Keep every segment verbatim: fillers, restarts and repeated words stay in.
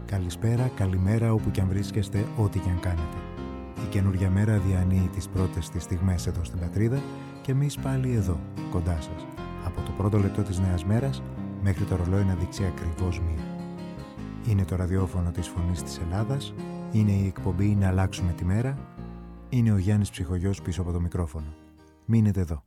Καλησπέρα, καλημέρα όπου και αν βρίσκεστε, ό,τι και αν κάνετε. Η καινούργια μέρα διανύει τις πρώτες της στιγμές εδώ στην πατρίδα και εμείς πάλι εδώ, κοντά σας. Από το πρώτο λεπτό της νέας μέρας μέχρι το ρολόι να δείξει ακριβώς μία. Είναι το ραδιόφωνο της Φωνής της Ελλάδας, είναι η εκπομπή «Να αλλάξουμε τη μέρα», είναι ο Γιάννης Ψυχογιός πίσω από το μικρόφωνο. Μείνετε εδώ.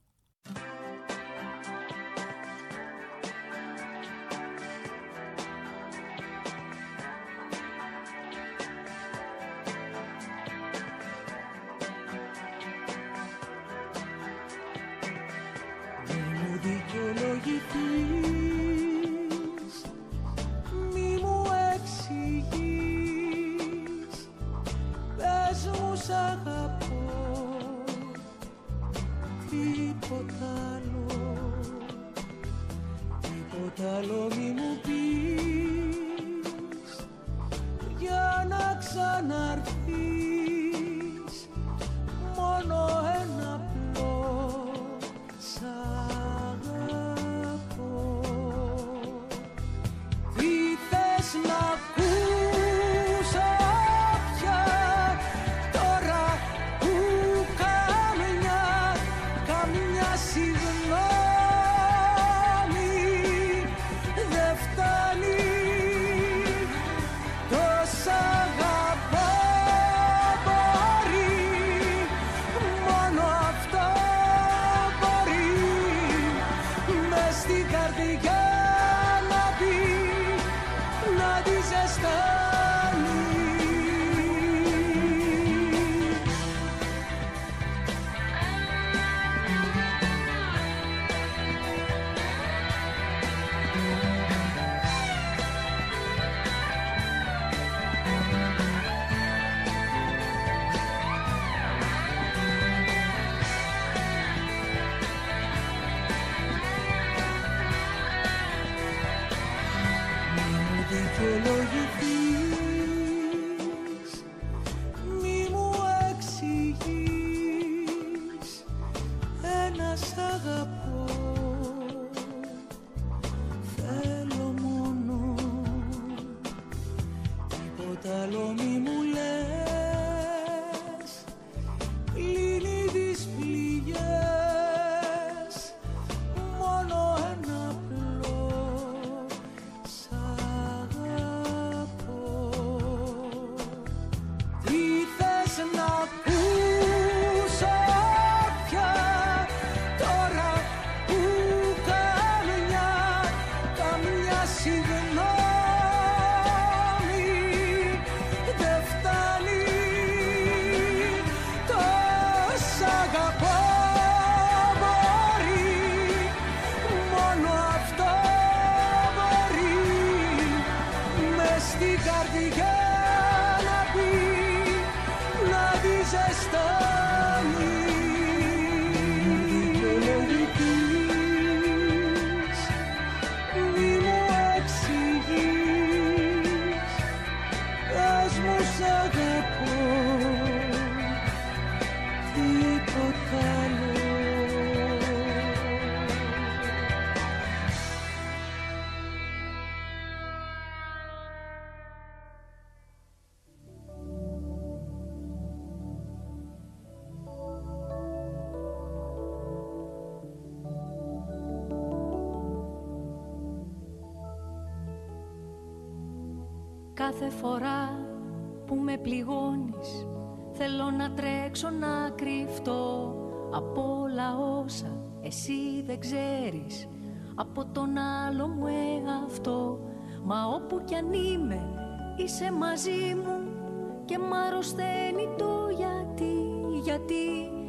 Κάθε φορά που με πληγώνεις θέλω να τρέξω να κρυφτώ από όλα όσα εσύ δεν ξέρεις από τον άλλο μου εαυτό. Μα όπου κι αν είμαι είσαι μαζί μου και μ' αρρωσταίνει το γιατί. Γιατί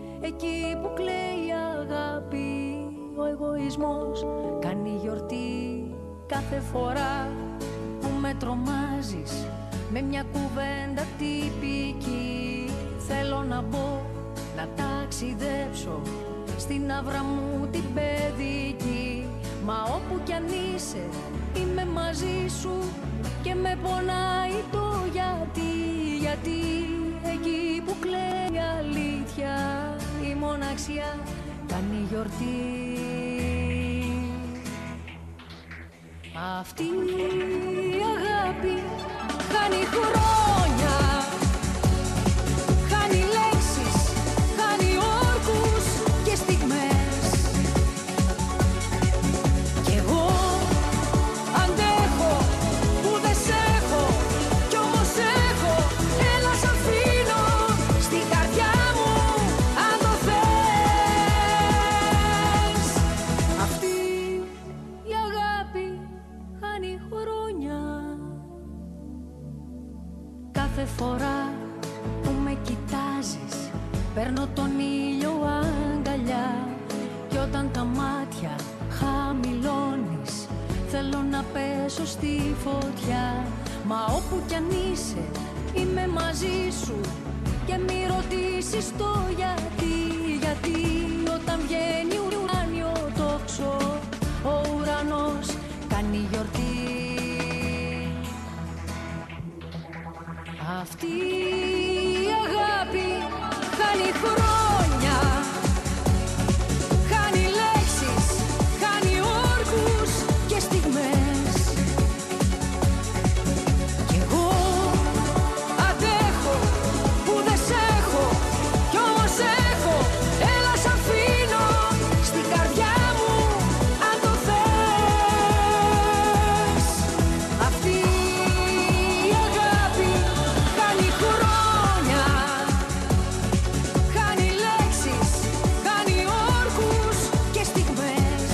εκεί που κλαίει η αγάπη ο εγωισμός κάνει γιορτή. Κάθε φορά που με τρομάζεις με μια κουβέντα τυπική θέλω να μπω να ταξιδέψω στην άβρα μου την παιδική. Μα όπου κι αν είσαι είμαι μαζί σου και με πονάει το γιατί. Γιατί εκεί που κλαίει η αλήθεια η μοναξιά κάνει γιορτή. Αυτή η αγάπη χάνει χρόνια, χάνει λέξεις, χάνει όρκους και στιγμές. Κι εγώ αντέχω που δεν σ' έχω, κι όμως έχω, έλα σ' αφήνω στην καρδιά μου αν το θες. Αυτή η αγάπη χάνει χρόνια. Κάθε φορά που με κοιτάζεις παίρνω τον ήλιο αγκαλιά, κι όταν τα μάτια χαμηλώνεις θέλω να πέσω στη φωτιά. Μα όπου κι αν είσαι είμαι μαζί σου και μη ρωτήσεις το γιατί. Γιατί όταν βγαίνει ουράνιο τόξο ο ουρανός κάνει γιορτή. Αυτή η αγάπη χάνει χρόνια, χάνει λέξεις, χάνει όρκους και στιγμές. Κι εγώ αντέχω που δεν σ' έχω, κι όμως έχω, έλα σ' αφήνω στην καρδιά μου αν το θες. Αυτή η αγάπη χάνει χρόνια, χάνει λέξεις, χάνει όρκους και στιγμές.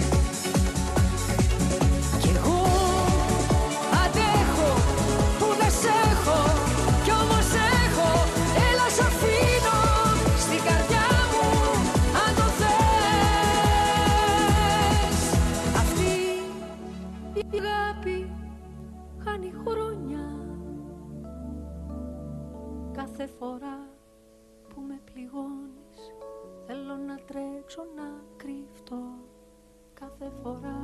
Κι εγώ αντέχω που δεν σ' έχω, κι όμως έχω, έλα σ' αφήνω στην καρδιά μου αν το θες. Αυτή η αγάπη χάνει χρόνια. Κάθε φορά που με πληγώνεις θέλω να τρέξω να κρυφτώ. Κάθε φορά.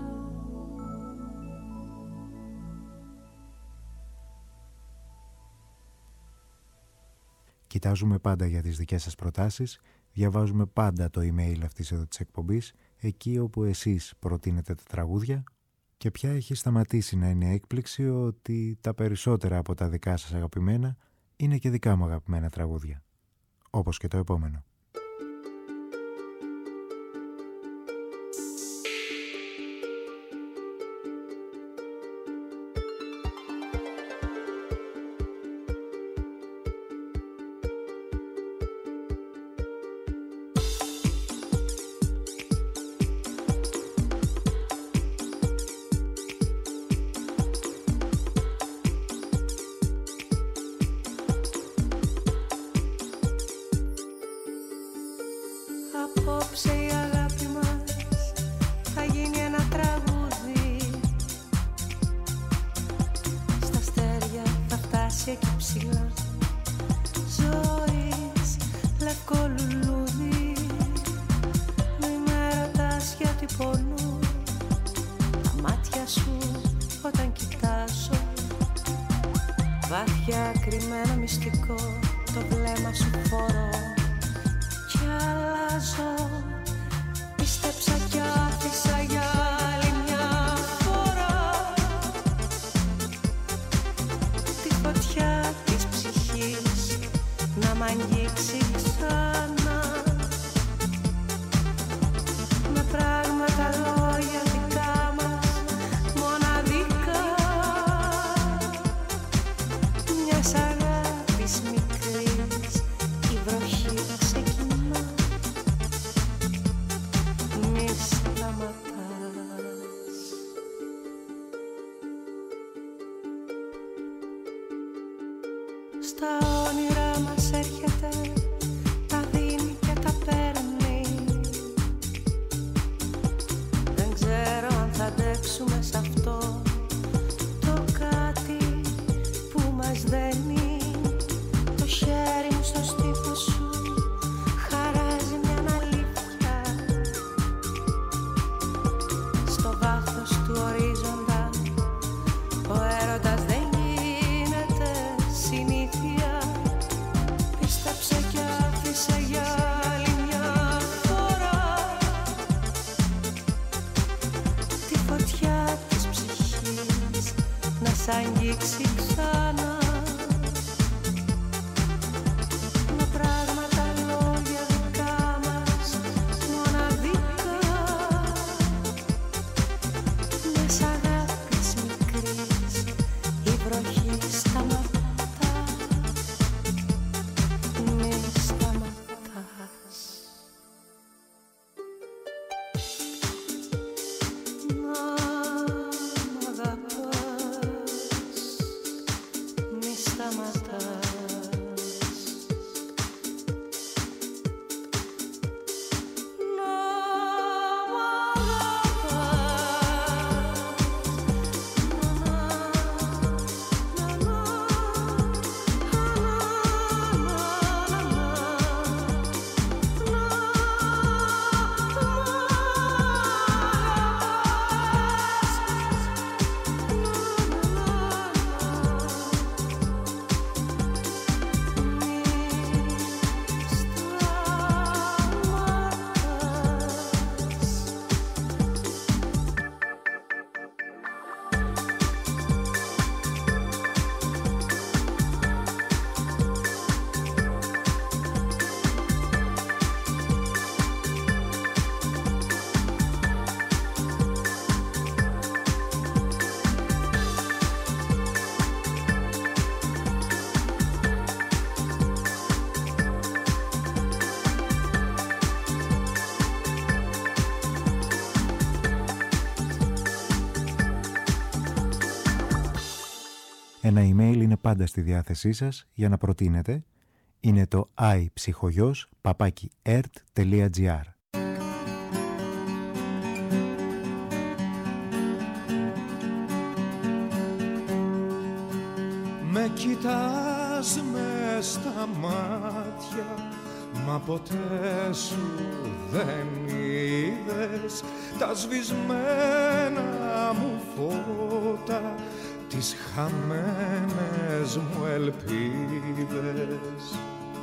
Κοιτάζουμε πάντα για τις δικές σας προτάσεις, διαβάζουμε πάντα το email αυτής εδώ της εκπομπής, εκεί όπου εσείς προτείνετε τα τραγούδια, και πια έχει σταματήσει να είναι έκπληξη ότι τα περισσότερα από τα δικά σας αγαπημένα είναι και δικά μου αγαπημένα τραγούδια. Όπως και το επόμενο. Απόψε η αγάπη μας θα γίνει ένα τραγούδι. Στα αστέρια θα φτάσει εκεί ψηλά. Ζωής λευκό λουλούδι. Μη με ρωτάς γιατί πονώ τα μάτια σου όταν κοιτάζω. Βάθια κρυμμένο μυστικό το βλέμμα σου φορώ κι αλλάζω. Πίστεψα κι άφησα για άλλη μια φορά τη φωτιά της ψυχής να μ' αγγίξει ξανά με πράγματα λόγια δικά μας μοναδικά μιας αγάπης μικρής η βροχή ξεκινά. Μη σταματάς. Στα όνειρά μας έρχεται, τα δίνει και τα παίρνει. Δεν ξέρω αν θα αντέξουμε σ' αυτό το κάτι που μας δένει. Το χέρι μου στο στήθο σου χαράζει μια αλήθεια. Στο βάθος του ορίζοντα ο έρωτας δεν γίνεται συνήθεια. Πίστεψε κι άφησε για άλλη μια φορά τη φωτιά της ψυχής να σ' αγγίξει ξανά. Ένα email είναι πάντα στη διάθεσή σας για να προτείνετε. Είναι το iPsychogos παπάκι ερτ τελεία τζι άρ. Με κοιτάς μες στα μάτια, μα ποτέ σου δεν είδες τα σβησμένα μου φώτα, τις χαμένες μου ελπίδες.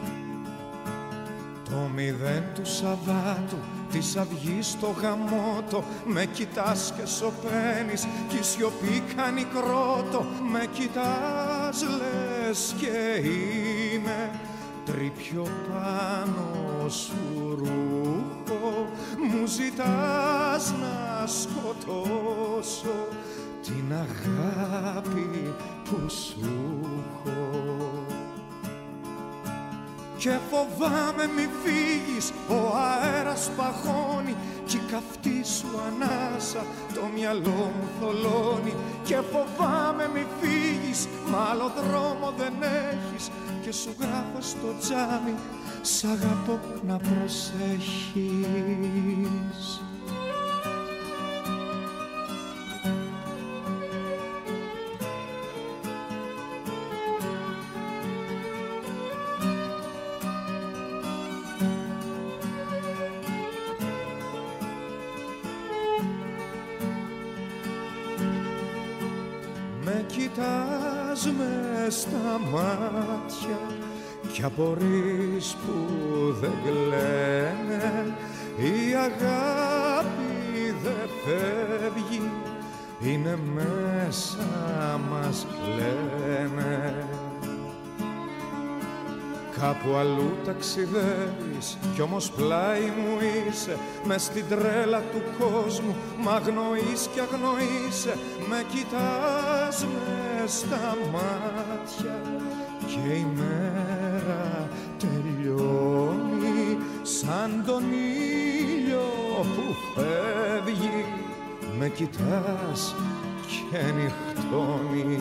Το μηδέν του Σαββάτου, της αυγής στο γαμότο, με κοιτάς και σωπαίνεις κι η σιωπή κάνει κρότο. Με κοιτάς λες και είναι τρίπιο πάνω σου ρούχο, μου ζητάς να σκοτώσω την αγάπη που σου έχω. Και φοβάμαι μη φύγεις, ο αέρας παγώνει κι η καυτή σου ανάσα το μυαλό μου θολώνει. Και φοβάμαι μη φύγεις, μ' άλλο δρόμο δεν έχεις και σου γράφω στο τζάμι, σ' αγαπώ να προσέχεις. Κοιτάς μες στα μάτια κι απορείς που δεν κλαίνε, η αγάπη δεν φεύγει, είναι μέσα μας λένε. Κάπου αλλού ταξιδεύεις κι όμως πλάι μου είσαι, μες στην τρέλα του κόσμου μ' αγνοείς κι αγνοείσαι. Με κοιτάς μες στα μάτια και η μέρα τελειώνει σαν τον ήλιο που φεύγει. Με κοιτάς και νυχτώνει.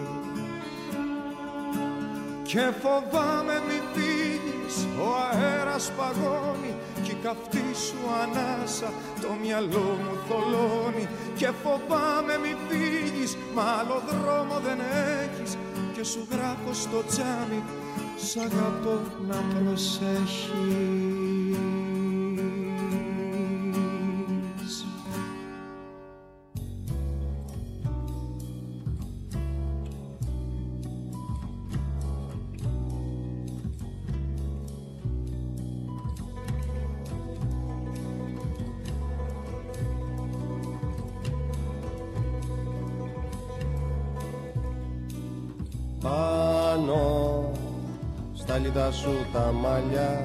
Και φοβάμαι μη φύγεις, ο αέρας παγώνει κι η καυτή σου ανάσα το μυαλό μου θολώνει. Και φοβάμαι μη φύγεις, μ' άλλο δρόμο δεν έχεις και σου γράφω στο τζάμι, σ' αγαπώ να προσέχεις. Πάνω στα λιτά σου τα μαλλιά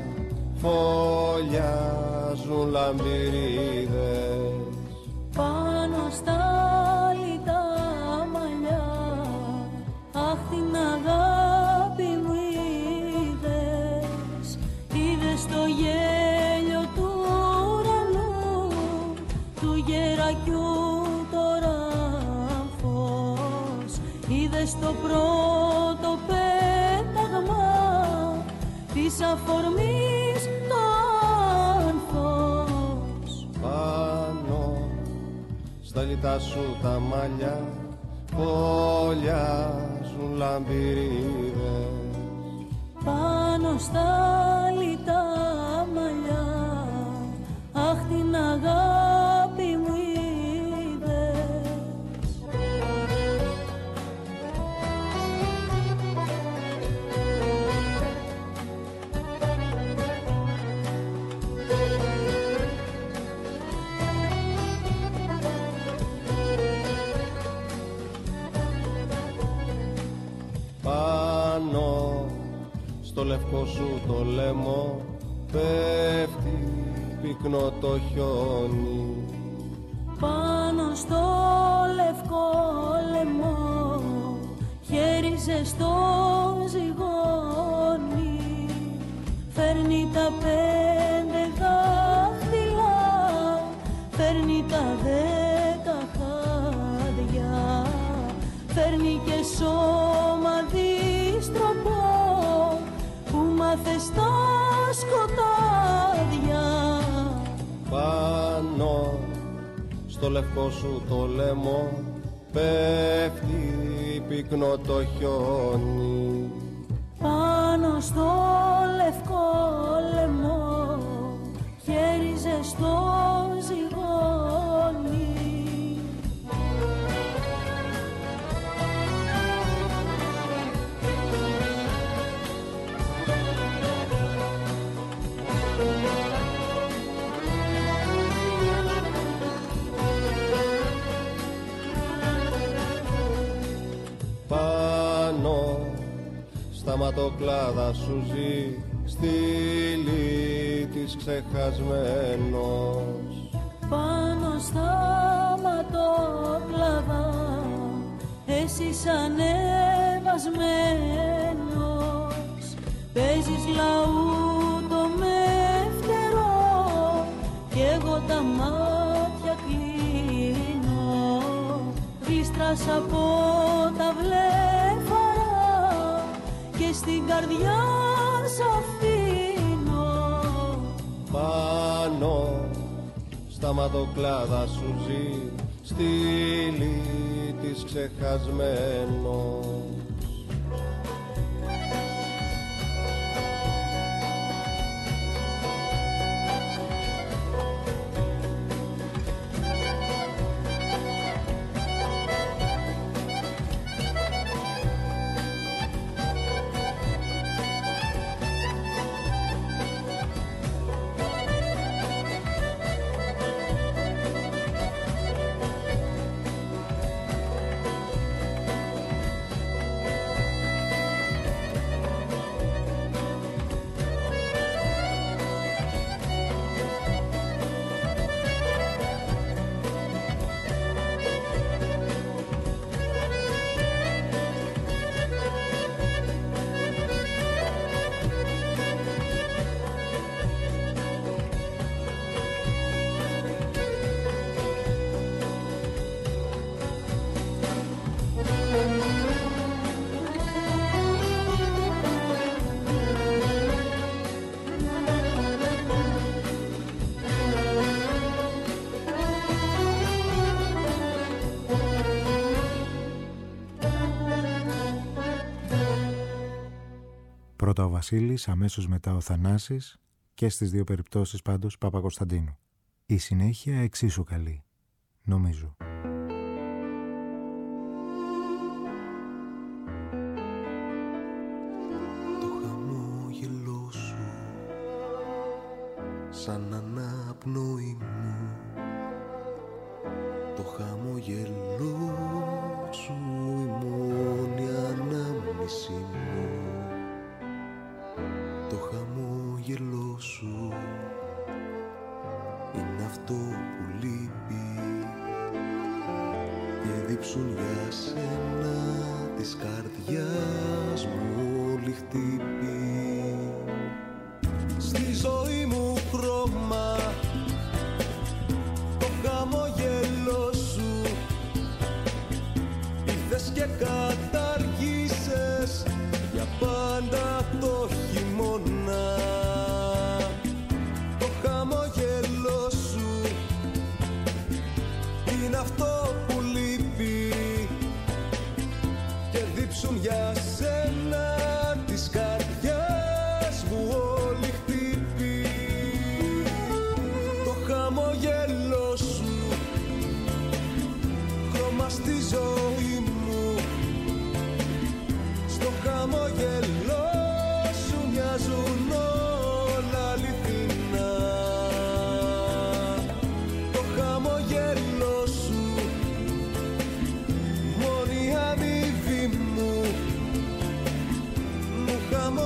φωλιάζουν λαμπυρίδες. Πάνω στα λιτά μαλλιά, αχ την αγάπη μου είδες. Είδες το γέλιο του ουρανού, του γερακιού τώρα φως. Είδες το πρώτο πέταγμα της αφορμής το άνθος. Πάνω στα λιτά σου τα μαλλιά φωλιάζουν λαμπυρίδες. Πάνω στα λιτά μαλλιά, αχ την αγάπη μου είδες. Πάνω στο λευκό σου το λαιμό πέφτει πυκνό το χιόνι. Πάνω στο λευκό λαιμό χέρι ζεστό ζυγώνει. Φέρνει τα πέντε δάχτυλα, φέρνει τα δέκα χάδια, φέρνει και σώμα τρόπο που μάθε στα σκοτάδια. Πάνω στο λευκό σου το λαιμό πέφτει πυκνό το χιόνι. Πάνω στο λευκό λαιμό χέρι ζεστό ζυγώνει. Πάνω στα ματοκλάδα σου ζει στήλη της ξεχασμένος. Πάνω στα ματοκλάδα εσύ ανεβασμένος παίζεις λαού το μεύτερο κι εγώ τα μάτια κλείνω γλίστρας από τα βλέφαρα και στην καρδιά σ' αφήνω. Πάνω στα ματοκλάδα σου ζει στήλη της ξεχασμένος. Πρώτα ο Βασίλης, αμέσως μετά ο Θανάσης και στις δύο περιπτώσεις πάντως Παπακοσταντίνου. Η συνέχεια εξίσου καλή, νομίζω. Το χαμόγελό σου σαν αναπνοή μου, το χαμόγελό σου η μόνη ανάμνηση μου. Το χαμόγελό σου είναι αυτό που λείπει και δίψουν για σένα της καρδιάς μου όλη χτύπη. Στη ζωή μου χρώμα το χαμόγελό σου ήρθες και καταργήσες για πάντα το χειμώνα. Το χαμόγελό σου είναι αυτό που λείπει και δίψουν για σένα της καρδιάς μου όλη χτύπη. Το χαμόγελό σου χρώμα στη ζωή μου, στο χαμόγελό σου μοιάζουν όλα αληθινά. Το χαμόγελό σου μόνη αμοιβή μου, μου χαμογελά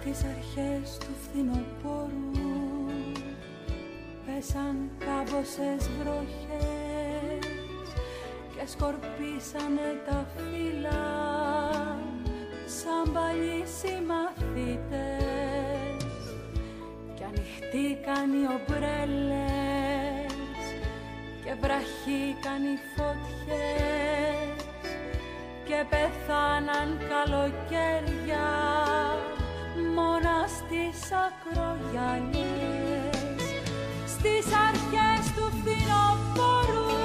Στις αρχές του φθινοπόρου πέσαν κάμποσες βροχές και σκορπίσανε τα φύλλα σαν παλιοί συμμαθήτες κι ανοιχτήκαν οι ομπρέλες και βραχήκαν οι φωτιές και πεθάναν καλοκαίρια μόνα στις ακρογιαλιές. Στις αρχές του φθινοπόρου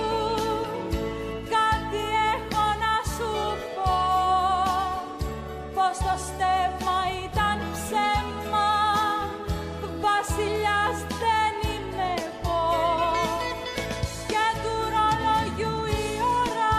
κάτι έχω να σου πω, πως το στέμμα ήταν ψέμα, βασιλιάς δεν είμαι εγώ και του ρολογιού η ώρα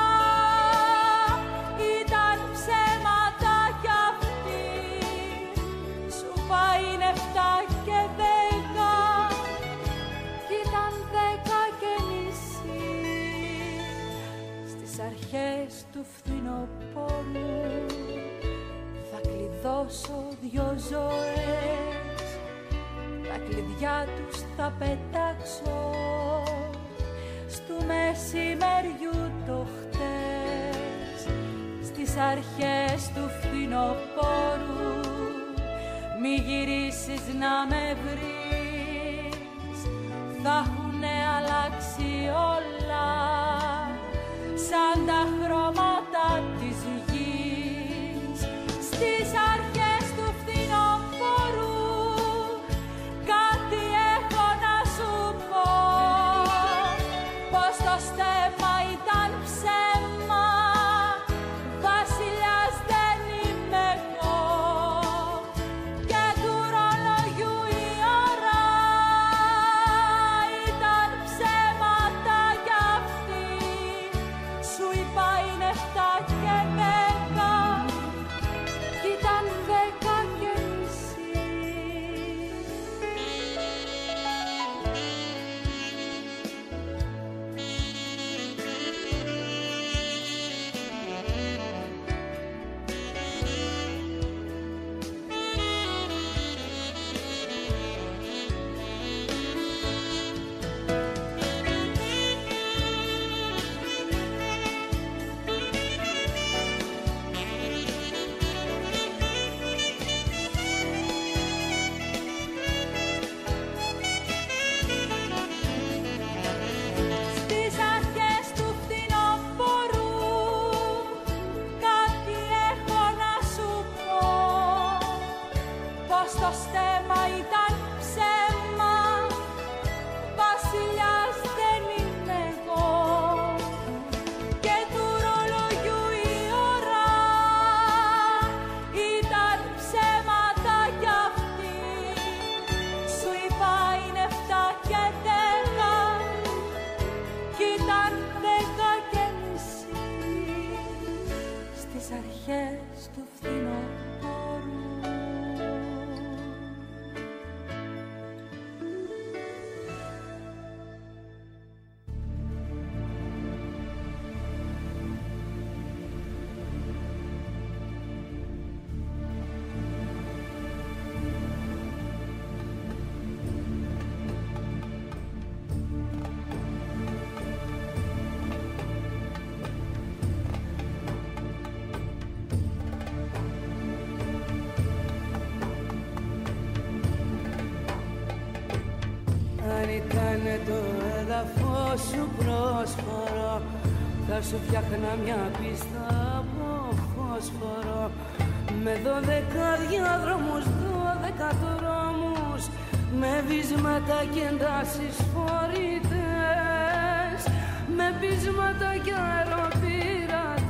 ήταν ψέματα κι αυτή. Σου πάει νεφτά και δέκα κι ήταν δέκα και μισή. Στις αρχές του φθινοπόρου θα κλειδώσω δυο ζωές, τα κλειδιά τους θα πετάξω στου μεσημεριού το χτες. Στις αρχές του φθινοπόρου μη γυρίσεις να με βρεις, θα έχουνε αλλάξει όλα σαν τα χρώματα της γης. Στις αρχές του φθινοπόρου κάτι έχω να σου πω, πως το στέμμα ήταν ψέμα, βασιλιάς δεν είμαι εγώ και του ρολογιού η ώρα ήταν ψέματα κι αυτή. Σου είπα είναι εφτά και δέκα κι ήταν δέκα και μισή. Στις αρχές του φθινοπόρου κάτι έχω να σου πω, πως το στέμμα ήταν ψέμα, βασιλιάς δεν είμαι εγώ και του ρολογιού η ώρα ήταν ψέματα κι αυτή. Σου είπα είναι εφτά και δέκα κι ήταν δέκα και μισή. Στις αρχές του φθινοπόρου. Αν ήτανε το έδαφος σου πρόσφορο, θα σου φτιάχνα μια πίστα από φόσφορο με δώδεκα διάδρομους, δώδεκα δρόμους, με βίσματα και εντάσεις φορητές, με πείσματα και αεροπειρατές.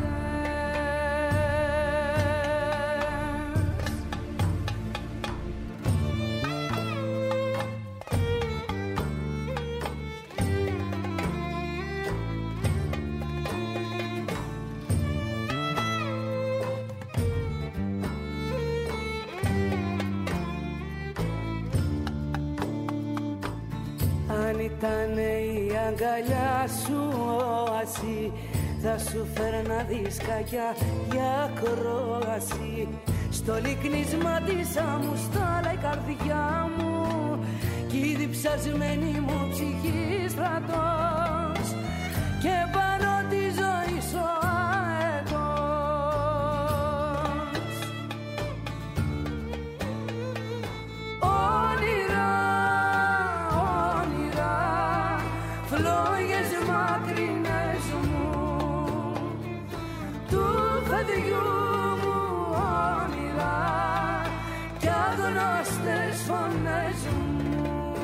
Αν ήτανε η αγκαλιά σου όαση, θα σου φέρνα δισκάκια για κρόαση. Στο λυκνίσμα της αμουστάλα η καρδιά μου κι η διψασμένη μου ψυχή στρατός και πάνω τη ζωή σου αετός. Όνειρα, όνειρα, φλόγες μακρινές μου του παιδιού αγνώστες φωνές μου.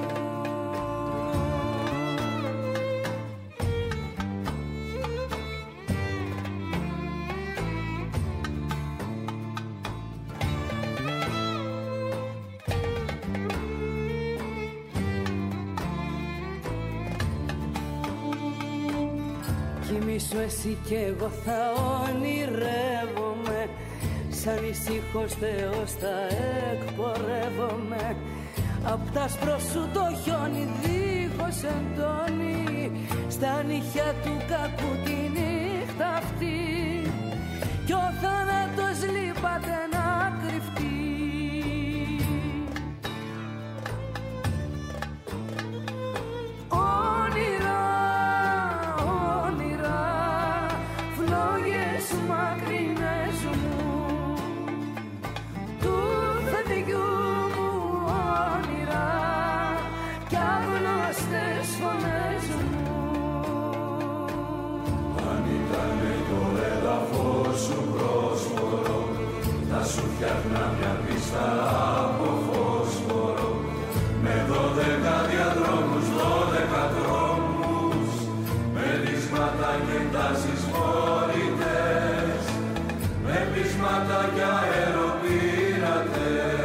Κοιμήσου εσύ κι εγώ θα ονειρεύομαι, σαν ησύχος Θεός θα εκπορεύομαι. Απ' τ' άσπρο σου το χιόνι δίχως εντόνι, στα νύχια του κακού τη νύχτα αυτή κι ο θάνατος λείπατε να κρυφτεί. Όνειρα, όνειρα, φλόγες μακρινές μου του παιδιού μου όνειρα κι αγνώστες φωνές μου. Αν ήτανε το έδαφος σου πρόσφορο, θα σου φτιάχνα μια πίστα από φόσφορο, με δώδεκα διαδρόμους, δώδεκα δρόμους, με λύσματα και τάσεις φορητές, με πείσματα κι αεροπειρατές.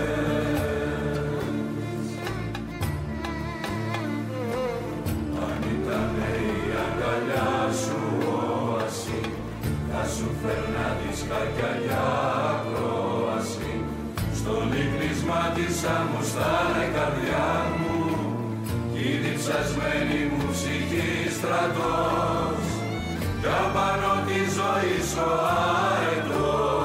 Αν ήτανε η αγκαλιά σου όαση, θα σου φέρνα δισκάκια για ακρόαση, στο λυκνίσμα της αμουστάλα η καρδιά μου κι η διψασμένη μου ψυχή στρατός κι απάνω τη ζωή σου αετός.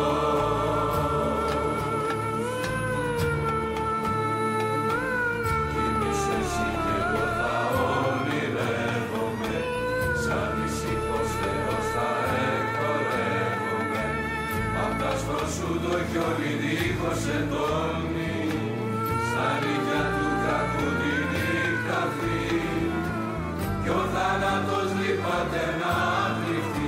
Κοιμήσου εσύ κι εγώ θα ονειρεύομαι, σαν ησύχος Θεός θα εκπορεύομαι. Απ' τ' άσπρο σου το χιόνι δίχως εντόνι, στα νύχια του κακού τη νύχτα αυτή κι ο θάνατος λείπατε να κρυφτεί.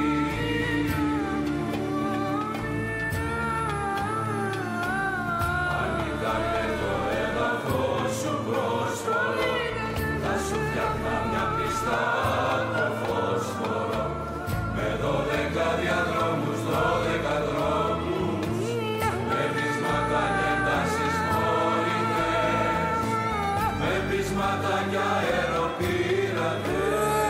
Αν ήτανε το έδαφος σου πρόσφορο, θα σου φτιάχνα μια πίστα από φόσφορο, με δώδεκα διαδρόμους, δώδεκα δρόμους, με πείσματα και τάσεις φορητές, με πείσματα κι αεροπειρατές.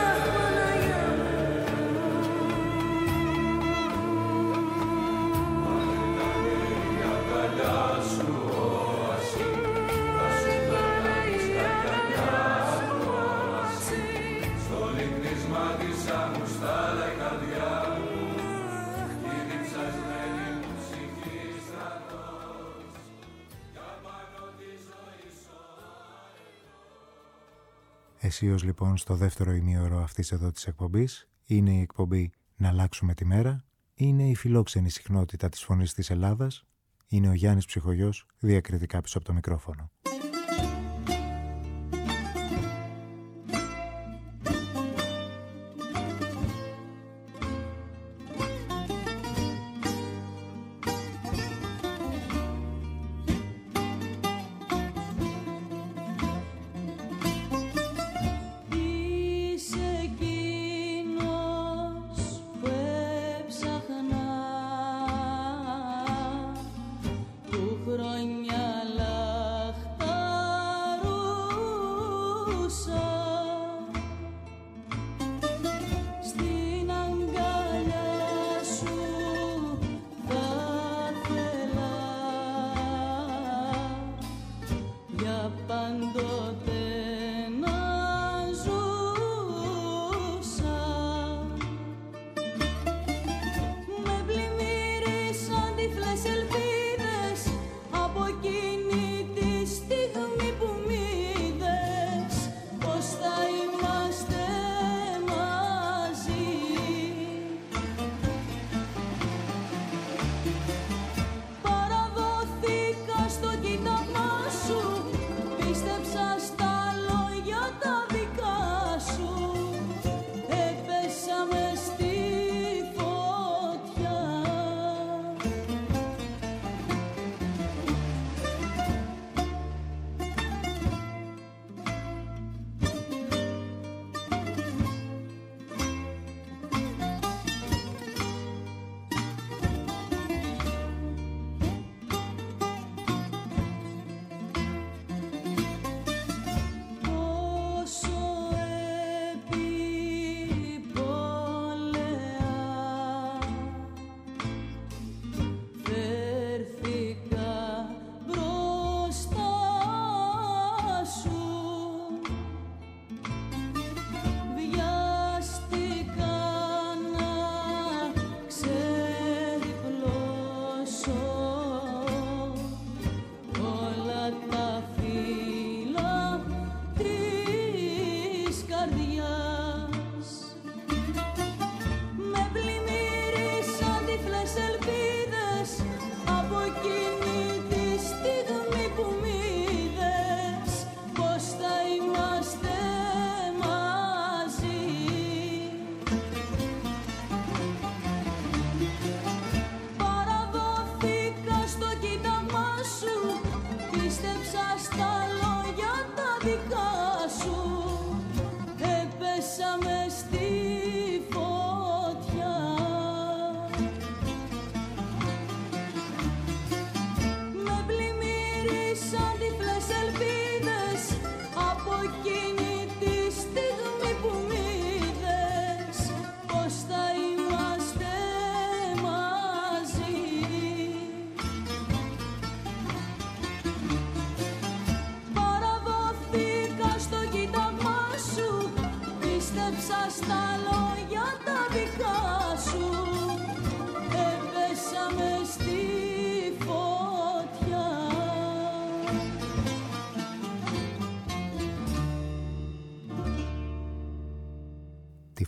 Εσείως λοιπόν στο δεύτερο ημίωρο αυτής εδώ της εκπομπής είναι η εκπομπή «Να αλλάξουμε τη μέρα», είναι η φιλόξενη συχνότητα της φωνής της Ελλάδας, είναι ο Γιάννης Ψυχογιός διακριτικά πίσω από το μικρόφωνο. Χρόνια λαχτά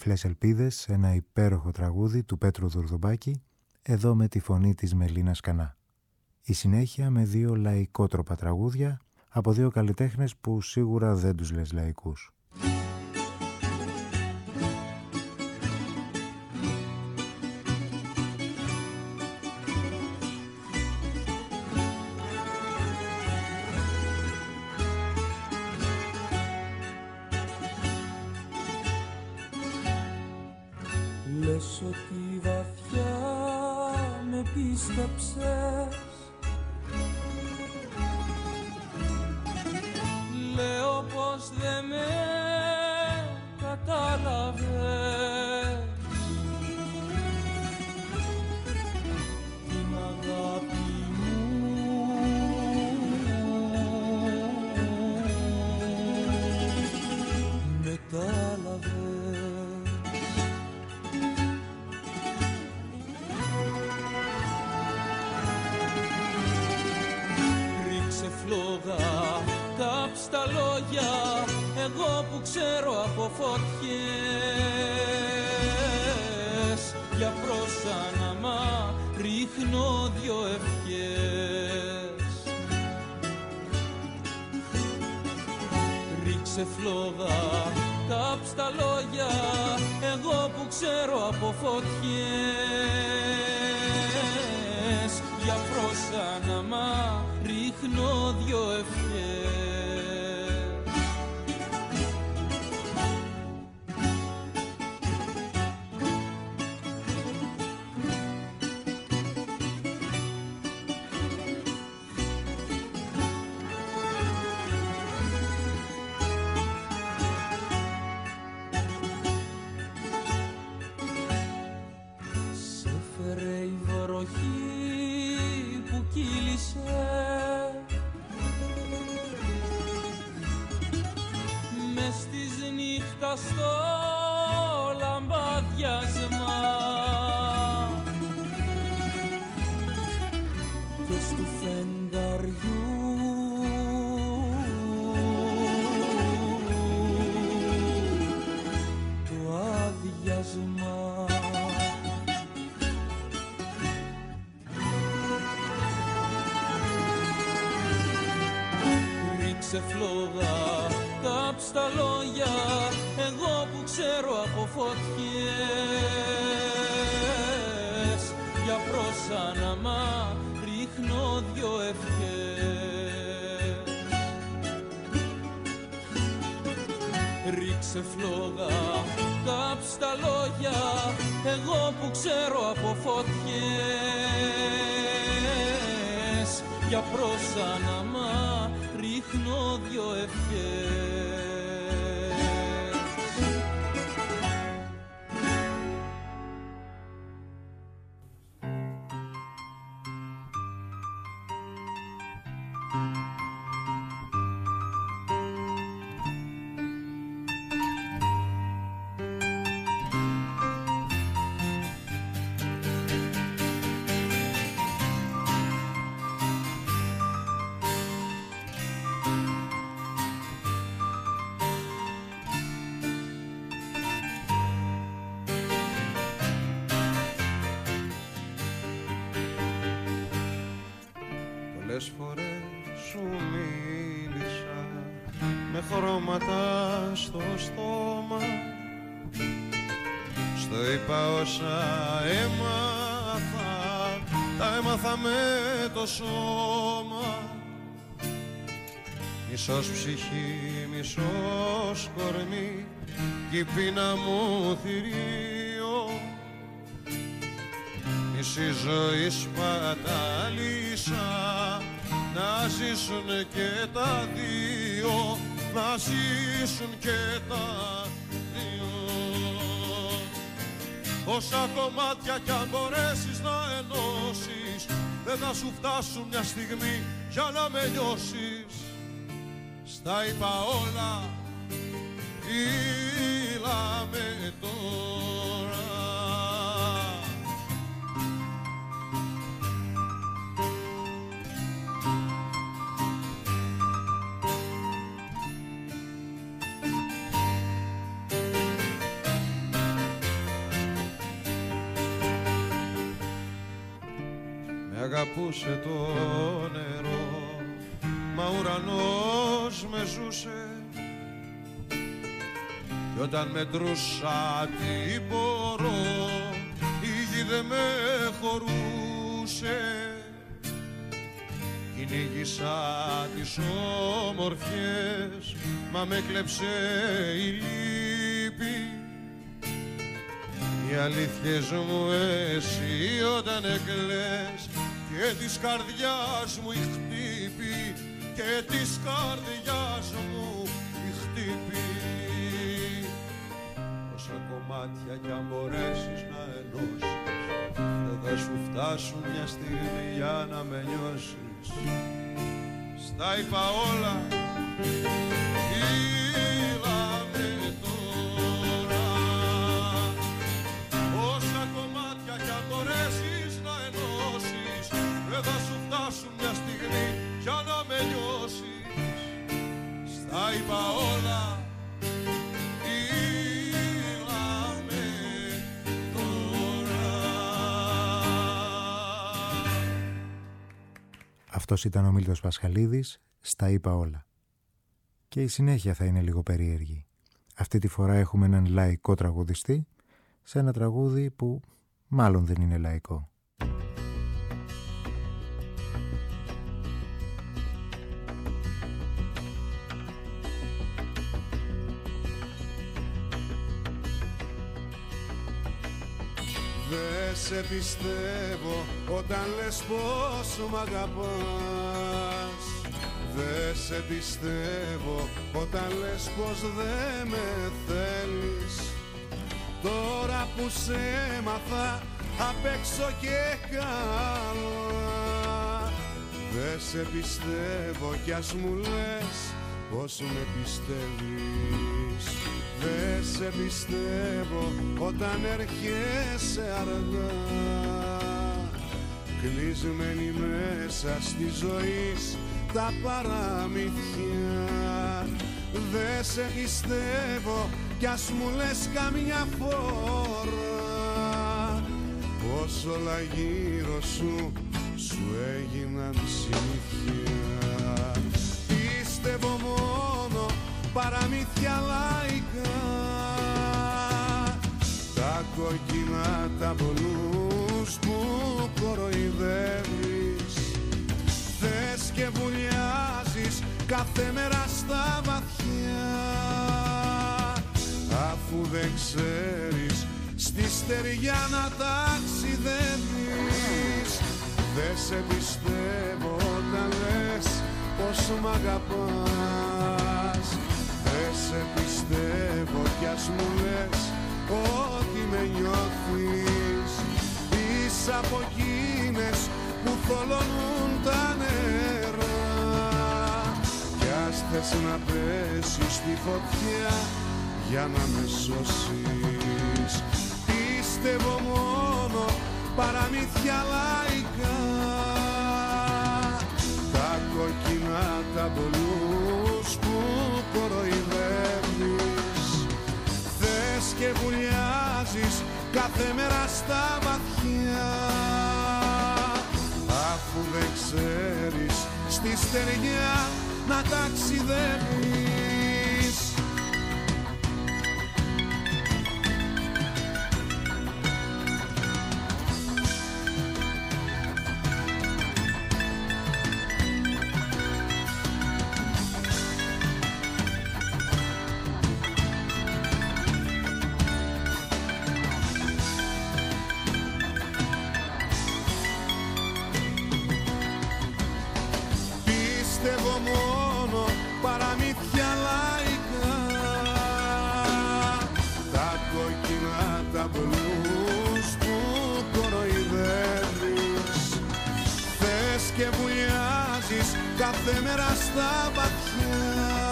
Τυφλές Ελπίδες, ένα υπέροχο τραγούδι του Πέτρου Δουρδουμπάκη, εδώ με τη φωνή της Μελίνας Κανά. Η συνέχεια με δύο λαϊκότροπα τραγούδια από δύο καλλιτέχνες που σίγουρα δεν τους λες λαϊκούς. Λες ότι βαθιά με πίστεψες, λέω πως δεν με κατάλαβες. Την αγάπη μου μετάλαβες. Κάψ' τα λόγια, εγώ που ξέρω από φωτιές, για πρόσαναμα ρίχνω δυο ευχές. Ρίξε φλόγα, κάψ' τα λόγια, εγώ που ξέρω από φωτιές, για πρόσαναμα ρίχνω δυο ευχές. Σε φέρε η βροχή που κύλησε, μες της νύχτας στο λαμπάδιασμα, και στου φεγγαριού το άδειασμα. Ρίξε φλόγα, κάψ' τα λόγια, εγώ που ξέρω από φωτιές, για πρόσαναμα ρίχνω δυο ευχές. Ρίξε φλόγα, κάψ' τα λόγια, εγώ που ξέρω από φωτιές, για πρόσαναμα ρίχνω δυο ευχές. Πολλές φορές σου μίλησα με χρώματα στο στόμα, στο είπα όσα έμαθα, τα έμαθα με το σώμα. Μισός ψυχή, μισός κορμί, κι η πείνα μου θηρίο, μισή ζωή σπατάλησα, να ζήσουν και τα δύο, να ζήσουν και τα δύο. Όσα κομμάτια κι αν μπορέσεις να ενώσεις, δεν θα σου φτάσουν μια στιγμή για να με λιώσεις. Στα είπα όλα, φίλα με τώρα. αγαπούσε το νερό, μα ουρανός με ζούσε κι όταν μετρούσα την πορώ η γη δε με χωρούσε. Κυνήγησα τις όμορφιες μα με κλέψε η λύπη. Οι αλήθειες μου εσύ όταν εκλαις και της καρδιάς μου η χτύπη, και της καρδιάς μου η χτύπη. Όσα κομμάτια κι αν μπορέσεις να ενώσεις δεν θα σου φτάσουν μια στιγμή για να με νιώσεις. Στα είπα όλα, είδαμε τώρα. Όσα κομμάτια κι αν μπορέσεις να ενώσεις δεν θα σου φτάσουν μια στιγμή για να με νιώσεις. Στα είπα όλα, είδαμε τώρα. Αυτός ήταν ο Μίλτος Πασχαλίδης, στα είπα όλα. Και η συνέχεια θα είναι λίγο περίεργη. Αυτή τη φορά έχουμε έναν λαϊκό τραγουδιστή σε ένα τραγούδι που μάλλον δεν είναι λαϊκό. Δε σε πιστεύω όταν λες πως μ' αγαπάς. Δε σε πιστεύω όταν λες πως δε με θέλεις. Τώρα που σε έμαθα απ' έξω και καλά, δε σε πιστεύω κι ας μου λες πως με πιστεύεις. Δε σε πιστεύω όταν έρχεσαι αργά, κλεισμένη μέσα στη ζωή τα παραμυθιά. Δε σε πιστεύω κι ας μου λες καμιά φορά πως όλα γύρω σου σου έγιναν συνήθεια. Πίστευω μόνο παραμύθια λαϊκά, τα κόκκινα τα μπλούς που κοροϊδεύεις. Θες και βουλιάζεις κάθε μέρα στα βαθιά, αφού δεν ξέρεις στη στεριά να ταξιδεύεις. Δε σε πιστεύω όταν λες πως μ' αγαπάς. Δε σε πιστεύω κι ας μου λες ότι με νιώθεις. Είσαι από εκείνες που θολώνουν τα νερά, κι ας θες να πέσεις στη φωτιά για να με σώσεις. Πίστευω μόνο παραμύθια λαϊκά, τα κόκκινα τα μπλούς που κοροϊδεύεις. Θες και βουλιάζεις κάθε μέρα στα βαθιά, αφού δεν ξέρεις στη στεριά να ταξιδεύεις. Πιστεύω μόνο παραμύθια λαϊκά, τα κόκκινα τα μπλούς που κοροϊδεύεις. Θες και βουλιάζεις κάθε μέρα στα βαθιά,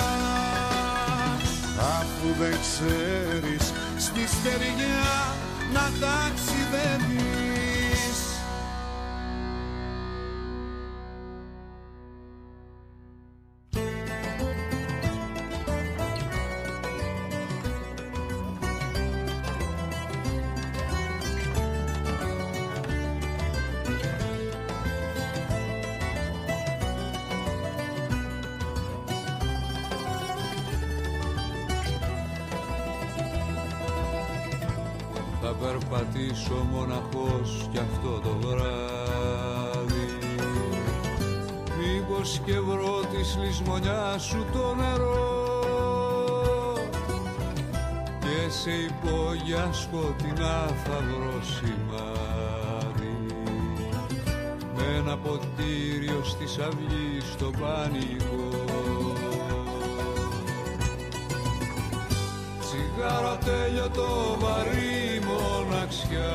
αφού δεν ξέρεις στη στεριά να ταξιδεύεις. περπατήσω μοναχός κι αυτό το βράδυ. Μήπως και βρω της λησμονιάς σου το νερό και σε υπόγεια σκοτεινά θα βρω σημάδι με ένα ποτήριο στις αυγής στο πανικό. Τσιγάρο τέλειωτο βαρύ μοναξιά,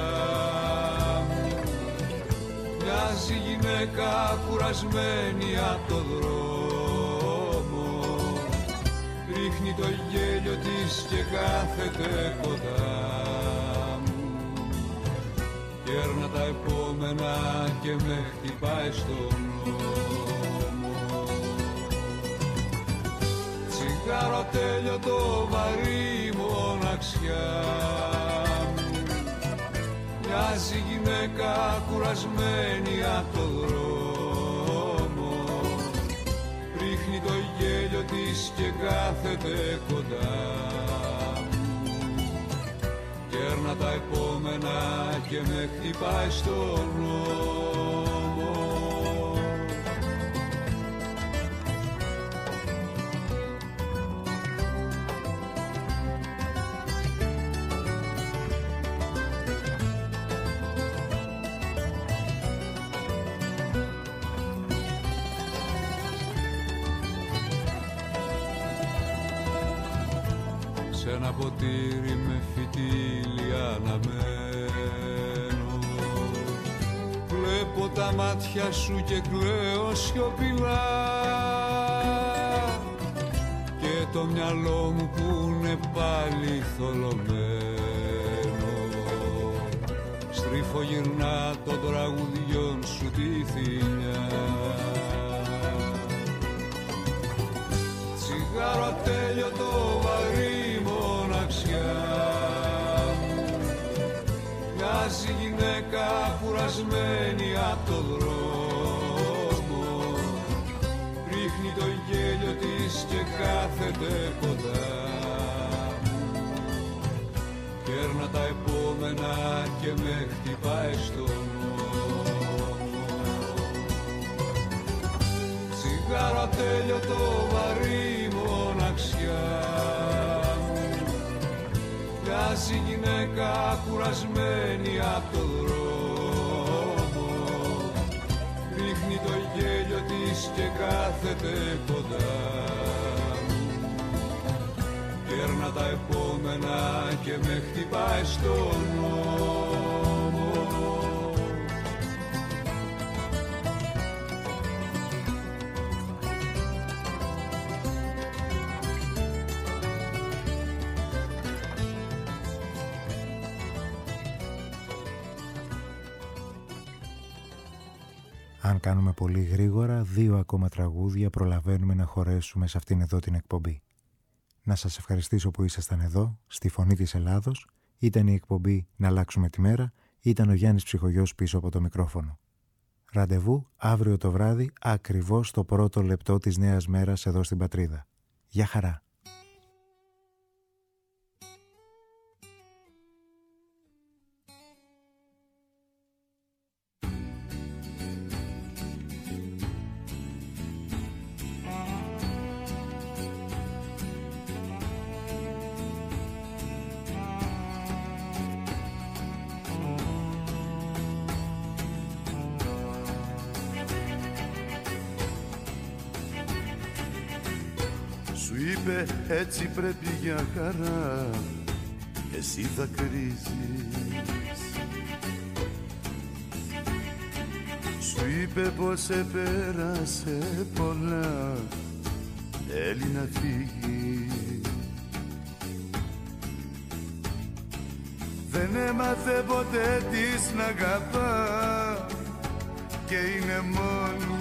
μοιάζει γυναίκα κουρασμένη απ' το δρόμο, ρίχνει το γέλιο της και κάθεται κοντά μου, κέρνα τα επόμενα και με χτυπάει στον νόμο. Τσιγάρο τέλειωτο βαρύ μοναξιά, μοιάζει γυναίκα κουρασμένη απ' το δρόμο, ρίχνει το γέλιο της και κάθεται κοντά μου, κέρνα τα επόμενα και με χτυπάει στον νόμο. Σ' ένα ποτήρι με φυτίλι αναμένω, βλέπω τα μάτια σου και κλαίω σιωπηλά και το μυαλό μου που είναι πάλι θολωμένο στρίφω γυρνά των τραγουδιών σου τη θηλιά. Τσιγάρο τέλειωτο βαρύ μοναξιά, μοιάζει γυναίκα κουρασμένη απ' το δρόμο, ρίχνει το γέλιο της και κάθεται κοντά μου, κέρνα τα επόμενα και με χτυπάει στον νόμο. Τσιγάρο τέλειωτο βαρύ μοναξιά, μοιάζει γυναίκα κουρασμένη απ' το δρόμο, ρίχνει το γέλιο της και κάθεται κοντά μου, κέρνα τα επόμενα και με χτυπάει στον νόμο. Αν κάνουμε πολύ γρήγορα, δύο ακόμα τραγούδια προλαβαίνουμε να χωρέσουμε σε αυτήν εδώ την εκπομπή. Να σας ευχαριστήσω που ήσασταν εδώ, στη Φωνή της Ελλάδος. Ήταν η εκπομπή «Να αλλάξουμε τη μέρα», ήταν ο Γιάννης Ψυχογιός πίσω από το μικρόφωνο. Ραντεβού αύριο το βράδυ, ακριβώς το πρώτο λεπτό της νέας μέρας εδώ στην Πατρίδα. Γεια χαρά! Έτσι πρέπει για χαρά, εσύ θα κρίζεις. Σου είπε πως επέρασε πολλά, θέλει να φύγει. Δεν έμαθε ποτέ της να αγαπά και είναι μόνη.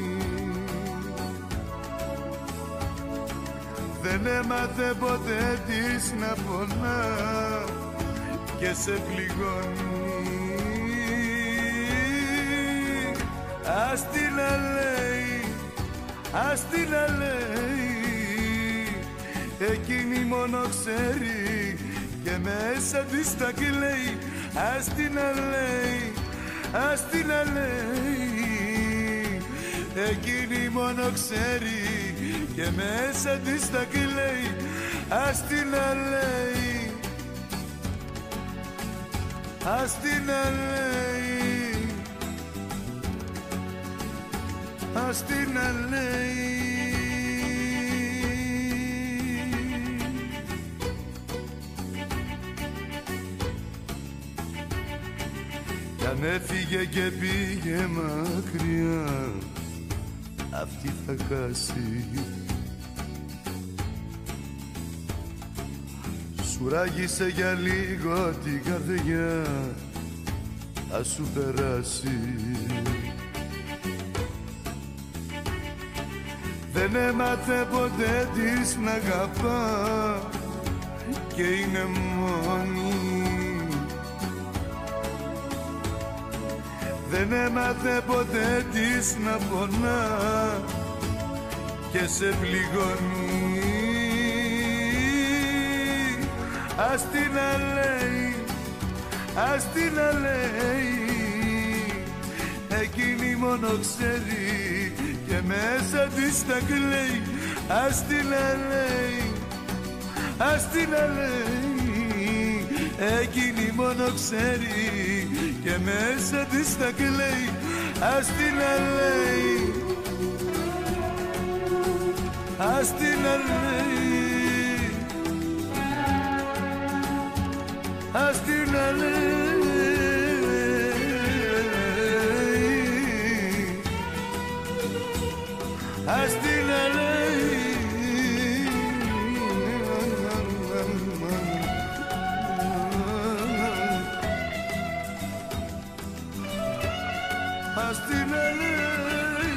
Δεν έμαθε ποτέ της να πονά και σε πληγώνει. Ας την να λέει, ας την να λέει, εκείνη μόνο ξέρει και μέσα της τα κλαίει. ας τι να λέει, ας τι να λέει. Εκείνη μόνο ξέρει και μέσα της τα κλαίει, ας τι να λέει, ας τι να λέει, ας τι να λέει. Κι αν έφυγε και πήγε μακριά, αυτή θα χάσει. Σου ράγισε για λίγο την καρδιά, θα σου περάσει. Δεν έμαθε ποτέ της να αγαπά και είναι μόνη. Δεν έμαθε ποτέ της να πονά και σε πληγώνει. Ας τι να λέει, ας τι να λέει, εκείνη μόνο ξέρει και μέσα της τα κλαίει. Ας τι να λέει, ας τι να λέει, εκείνη μόνο ξέρει και μέσα της τα κλαίει. Ας τι να λέει, ας τι να λέει, ας τι να λέει, ας τι να λέει. Ας τι να λέει.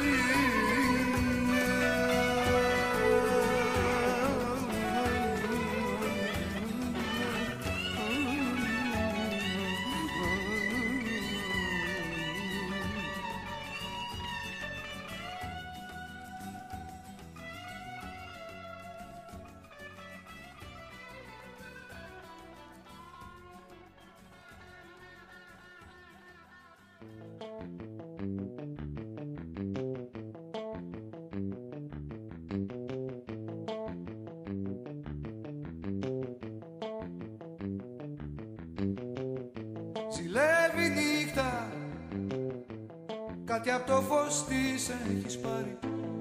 Ζηλεύει νύχτα, κάτι από το φως της έχεις πάρει.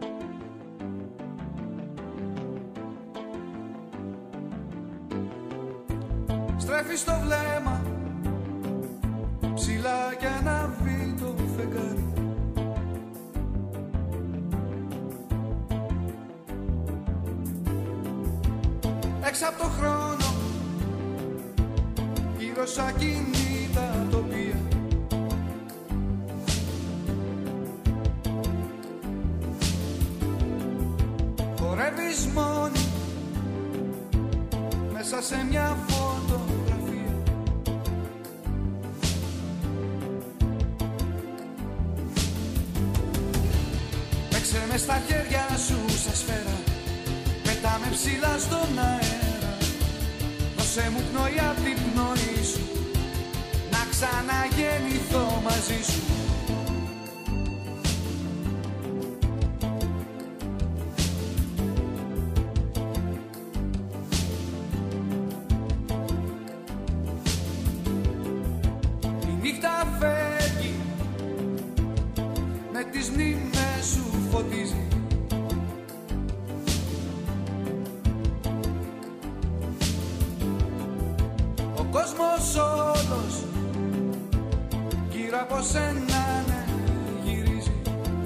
Στρέφεις το βλέμμα ψηλά κι ανάβει το φεγγάρι. Έξω από το χρόνο, γύρω σ' ακίνητα τοπία. Χορεύεις μόνη μέσα σε μια φωτογραφία. Παίξε με στα χέρια σου σαν σφαίρα, πετάμε ψηλά στον αέρα. Δώσε μου πνοή απ' την πνοή σου, να ξαναγεννηθώ μαζί σου. Η νύχτα φεύγει, με τις μνήμες σου φωτίζει. Ο κόσμος όλος γύρω από σένα ναι, γυρίζει.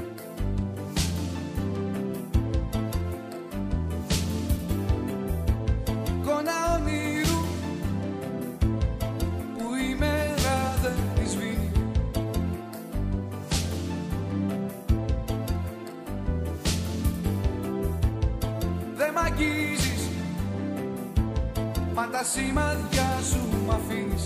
Εικόνα όνειρου που η μέρα δεν τη σβήνει. Δεν μ' αγγίζεις, μα τα σημάδια σου μ' αφήνεις.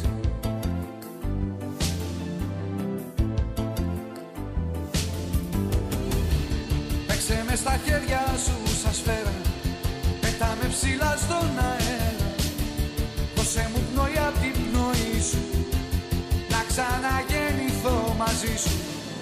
Παίξε με στα χέρια σου σαν σφαίρα, πετάμε ψηλά στον αέρα. Δώσε μου πνοή απ' την πνοή σου, ξαναγεννηθώ μαζί σου.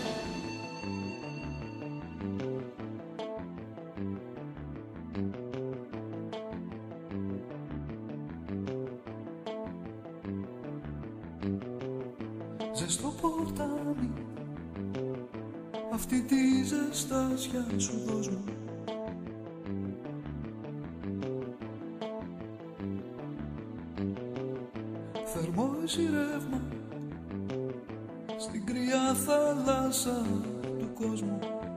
Ζεστό ποτάμι, αυτή τη ζεστάσια σου δώσ' μου. Θερμό εσύ ρεύμα στην κρύα θάλασσα του κόσμου.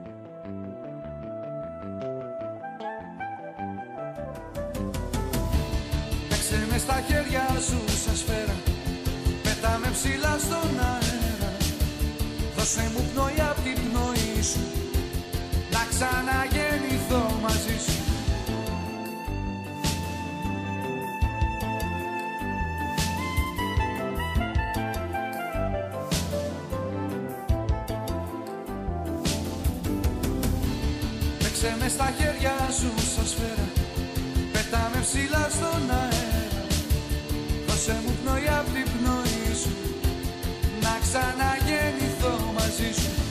Παίξε με στα χέρια σου σαν σφαίρα, πέτα με ψηλά στον αέρα. Δώσε μου πνοή απ' την πνοή σου, να ξαναγεννηθώ μαζί σου. Παίξε με στα χέρια σου σαν σφαίρα, πέτα με ψηλά στον αέρα. Δώσε μου πνοή απ' την πνοή σου, να ξαναγεννηθώ μαζί σου.